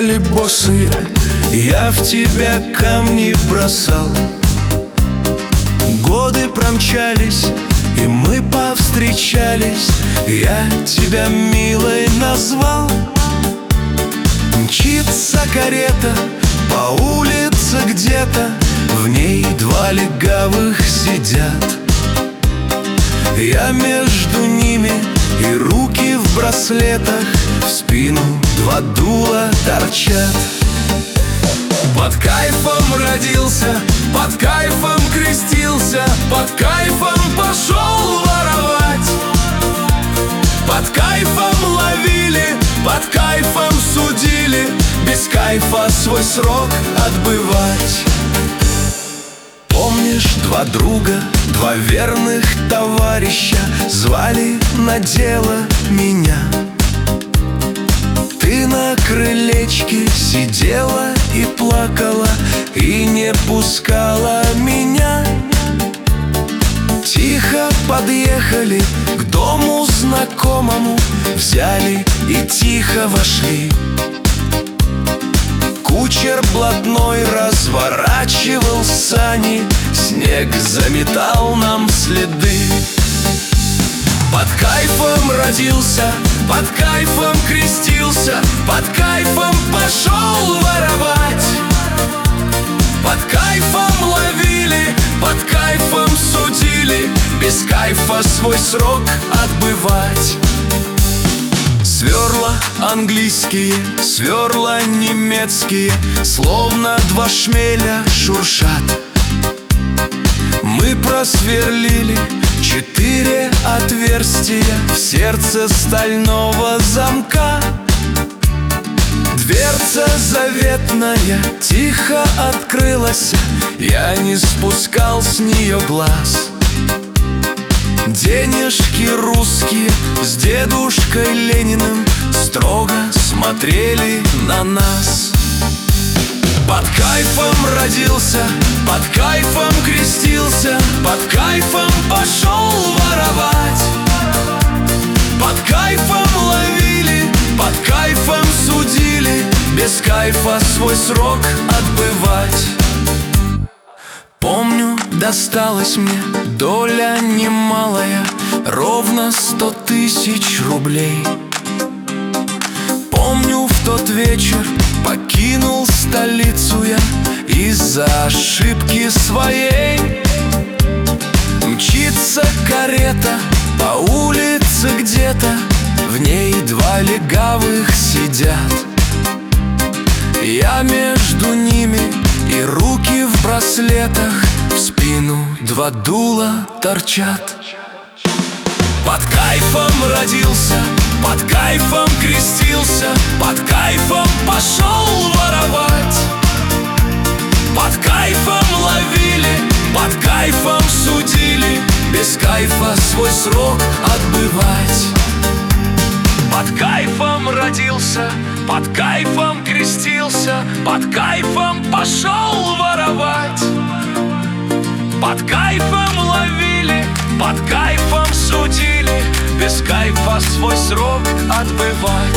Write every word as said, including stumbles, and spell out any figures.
гуляли босые, я в тебя камни бросал. Годы промчались, и мы повстречались, я тебя милой назвал. Мчится карета по улице где-то, в ней два легавых сидят. Я между ними, и руки в браслетах, в спину два дула торчат. Под кайфом родился, под кайфом крестился, под кайфом пошел воровать. Под кайфом ловили, под кайфом судили, без кайфа свой срок отбывать. Помнишь, два друга, два верных товарища звали на дело меня? Ты на крылечке сидела и плакала, и не пускала меня. Тихо подъехали к дому знакомому, взяли и тихо вошли. Кучер блатной разворачивал сани, снег заметал нам следы. Под кайфом родился, под кайфом крестился, под кайфом пошел воровать. Под кайфом ловили, под кайфом судили, без кайфа свой срок отбывать. Сверла английские, сверла немецкие, словно два шмеля шуршат. Мы просверлили четыре отверстия в сердце стального замка. Дверца заветная тихо открылась, я не спускал с нее глаз. Денежки русские с дедушкой Лениным строго смотрели на нас. Под кайфом родился, под кайфом крестился, под кайфом пошел воровать. Под кайфом ловили, под кайфом судили, без кайфа свой срок отбывать. Помню, досталась мне доля немалая, ровно сто тысяч рублей. Помню, в тот вечер покинул столицу я из-за ошибки своей. Мчится карета по улице где-то, в ней два легавых сидят. Я между ними, и руки в браслетах, в спину два дула торчат. Под кайфом родился, под кайфом крестился, под кайфом пошел воровать. Под кайфом ловили, под кайфом судили, без кайфа свой срок отбывать. Под кайфом родился, под кайфом крестился, под кайфом пошел воровать. Под кайфом ловили, под кайфом судили, без кайфа свой срок отбывать.